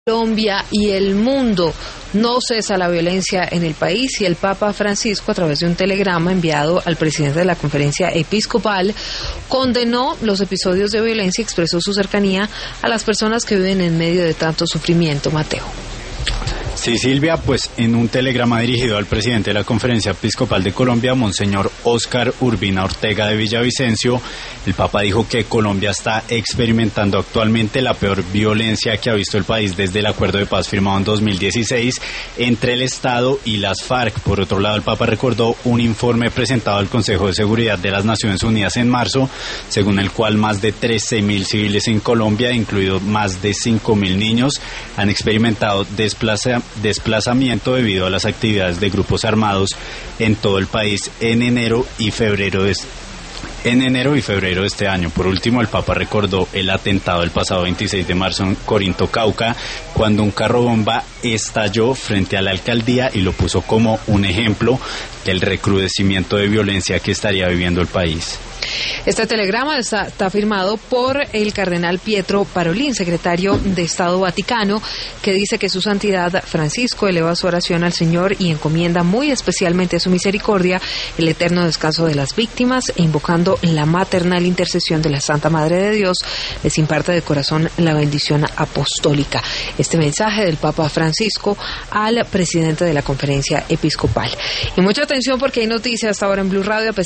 Colombia y el mundo. No cesa la violencia en el país y el Papa Francisco, a través de un telegrama enviado al presidente de la Conferencia Episcopal, condenó los episodios de violencia y expresó su cercanía a las personas que viven en medio de tanto sufrimiento. Mateo. Sí, Silvia, pues en un telegrama dirigido al presidente de la Conferencia Episcopal de Colombia, Monseñor Óscar Urbina Ortega de Villavicencio, el Papa dijo que Colombia está experimentando actualmente la peor violencia que ha visto el país desde el acuerdo de paz firmado en 2016 entre el Estado y las FARC. Por otro lado, el Papa recordó un informe presentado al Consejo de Seguridad de las Naciones Unidas en marzo, según el cual más de 13.000 civiles en Colombia, incluidos más de 5.000 niños, han experimentado desplazamiento debido a las actividades de grupos armados en todo el país en enero y febrero de este año. Por último, el Papa recordó el atentado del pasado 26 de marzo en Corinto, Cauca, cuando un carro bomba estalló frente a la alcaldía y lo puso como un ejemplo del recrudecimiento de violencia que estaría viviendo el país. Este telegrama está firmado por el cardenal Pietro Parolin, secretario de Estado Vaticano, que dice que su santidad Francisco eleva su oración al Señor y encomienda muy especialmente a su misericordia el eterno descanso de las víctimas, e invocando la maternal intercesión de la Santa Madre de Dios, les imparte de corazón la bendición apostólica. Este mensaje del Papa Francisco al presidente de la Conferencia Episcopal. Y mucha atención porque hay noticias hasta ahora en Blue Radio.